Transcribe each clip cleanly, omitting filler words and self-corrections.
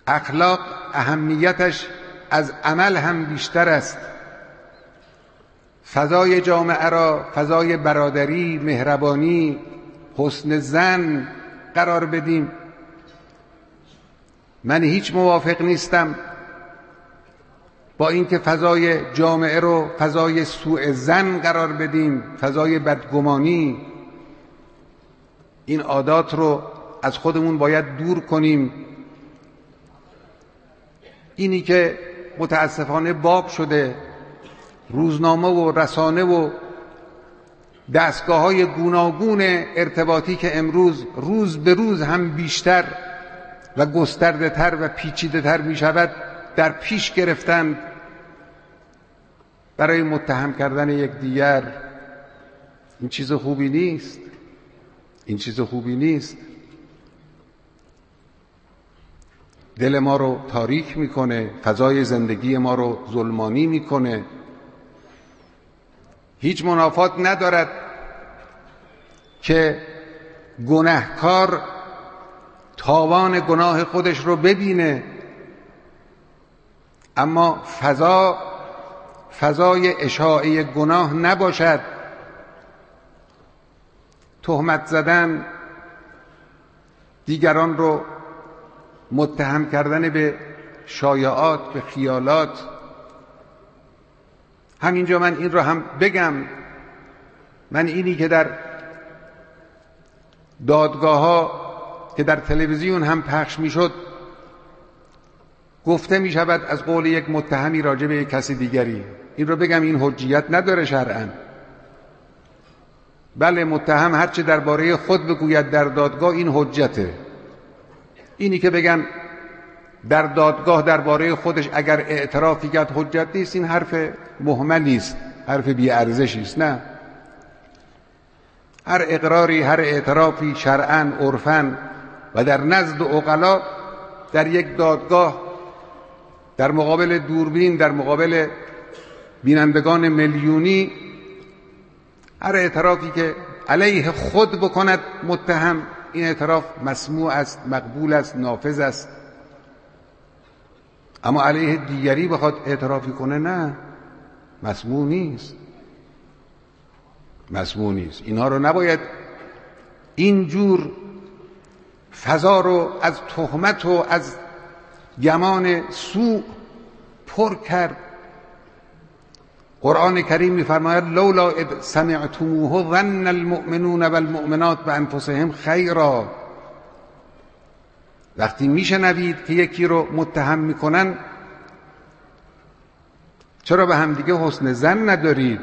اخلاق اهمیتش از عمل هم بیشتر است. فضای جامعه را فضای برادری، مهربانی، حسن ظن قرار بدیم. من هیچ موافق نیستم با اینکه فضای جامعه رو فضای سوء ظن قرار بدیم، فضای بدگمانی. این عادات رو از خودمون باید دور کنیم. اینی که متاسفانه باب شده، روزنامه و رسانه و دستگاه‌های گوناگون ارتباطی که امروز روز به روز هم بیشتر و گسترده‌تر و پیچیده‌تر می‌شود، در پیش گرفتند برای متهم کردن یکدیگر. این چیز خوبی نیست. این چیز خوبی نیست. دل ما رو تاریک میکنه، فضای زندگی ما رو ظلمانی میکنه. هیچ منافات ندارد که گناهکار تاوان گناه خودش رو ببینه، اما فضای اشاعه گناه نباشد. تهمت زدن، دیگران رو متهم کردن به شایعات، به خیالات. همینجا من این رو هم بگم، من اینی که در دادگاه ها که در تلویزیون هم پخش میشد گفته می شود از قول یک متهمی راجع به یک کسی دیگری، این رو بگم این حجیت نداره شرعاً. بله، متهم هرچه درباره خود بگوید در دادگاه این حجته. اینی که بگن در دادگاه درباره خودش اگر اعترافی کرد حجت نیست، این حرف مهملی است، حرف بی ارزشی است. نه، هر اقراری، هر اعترافی شرعاً، عرفاً و در نزد عقلا در یک دادگاه در مقابل دوربین، در مقابل بینندگان میلیونی، هر اعترافی که علیه خود بکند متهم، این اعتراف مسموع است، مقبول است، نافذ است. اما علیه دیگری بخواد اعترافی کنه، نه، مسموع نیست. مسموع نیست. اینها رو نباید اینجور فضا رو از تهمت و از گمان سوء پر کرد. قرآن کریم می‌فرماید لولا اذ سمعتموه ظن المؤمنون والمؤمنات بانفسهم خیرا. وقتی میشنوید که یکی رو متهم میکنن، چرا به همدیگه حسن ظن ندارید؟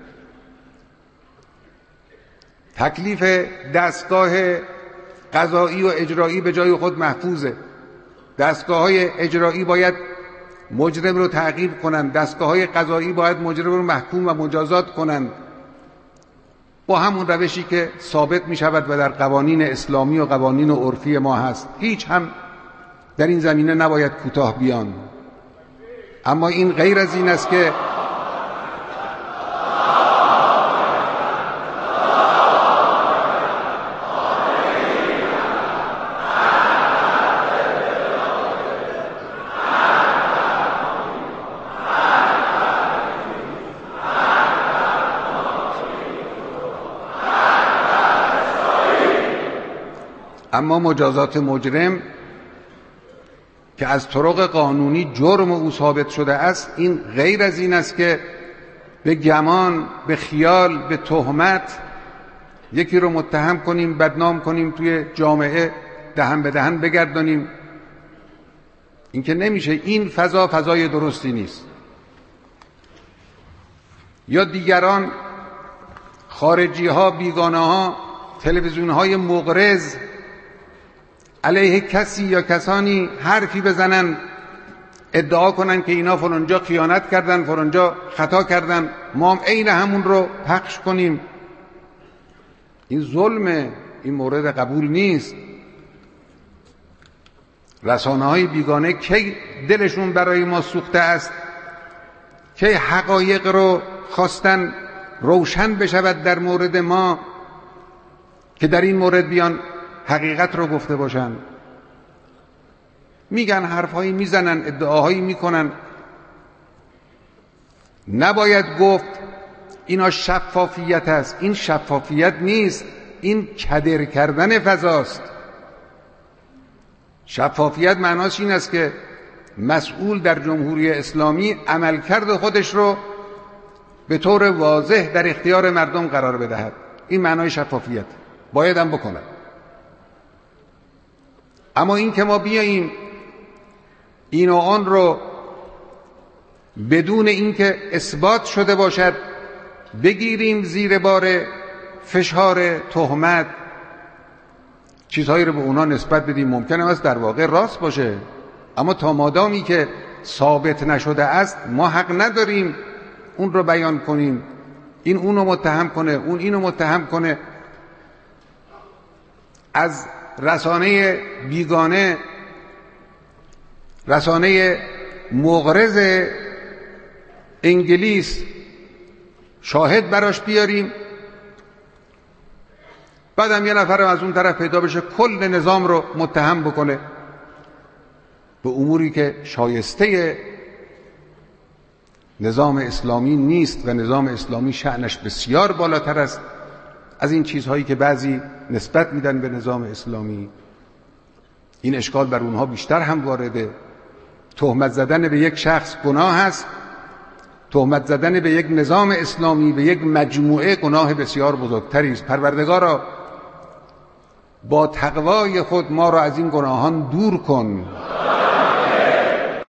تکلیف دستگاه قضایی و اجرایی به جای خود محفوظه. دستگاه‌های اجرایی باید مجرم رو تعقیب کنند، دستگاه‌های قضایی باید مجرم رو محکوم و مجازات کنند با همون روشی که ثابت می شود و در قوانین اسلامی و قوانین عرفی ما هست. هیچ هم در این زمینه نباید کوتاه بیان. اما این غیر از این است که اما مجازات مجرم که از طرق قانونی جرم او ثابت شده است، این غیر از این است که به گمان، به خیال، به تهمت یکی رو متهم کنیم، بدنام کنیم، توی جامعه دهن به دهن بگردانیم. این که نمیشه. این فضای درستی نیست. یا دیگران، خارجی ها، بیگانه ها، تلویزیون های مغرض علیه کسی یا کسانی حرفی بزنن، ادعا کنن که اینا فلانجا خیانت کردن، فلانجا خطا کردن، ما هم عین همون رو پخش کنیم. این ظلمه. این مورد قبول نیست. رسانه‌های بیگانه کی دلشون برای ما سوخته است، کی حقایق رو خواستن روشن بشود در مورد ما که در این مورد بیان حقیقت رو گفته باشن. میگن، حرفهایی میزنن، ادعاهایی میکنن. نباید گفت اینا شفافیت است. این شفافیت نیست، این کدر کردن فضاست. شفافیت معناش این است که مسئول در جمهوری اسلامی عملکرد خودش رو به طور واضح در اختیار مردم قرار بدهد. این معنای شفافیت باید هم بکنه. اما این که ما بیاییم این و آن رو بدون اینکه اثبات شده باشد بگیریم زیر بار فشار تهمت، چیزهایی رو به اونا نسبت بدیم، ممکنه است در واقع راست باشه، اما تا مادامی که ثابت نشده است ما حق نداریم اون رو بیان کنیم. این اونو متهم کنه، اون اینو متهم کنه. از رسانه بیگانه، رسانه مغرض انگلیس شاهد براش بیاریم، بعدم یه نفر از اون طرف پیدا بشه کل نظام رو متهم بکنه به اموری که شایسته نظام اسلامی نیست و نظام اسلامی شأنش بسیار بالاتر است از این چیزهایی که بعضی نسبت میدن به نظام اسلامی. این اشکال بر اونها بیشتر هم وارده. تهمت زدن به یک شخص گناه است، تهمت زدن به یک نظام اسلامی، به یک مجموعه، گناه بسیار بزرگتری است. پروردگارا با تقوای خود ما را از این گناهان دور کن.